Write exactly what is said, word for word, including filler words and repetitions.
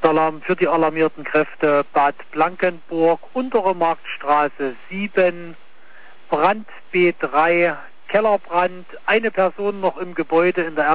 Alarm für die alarmierten Kräfte Bad Blankenburg, Untere Marktstraße sieben, Brand B drei, Kellerbrand, eine Person noch im Gebäude in der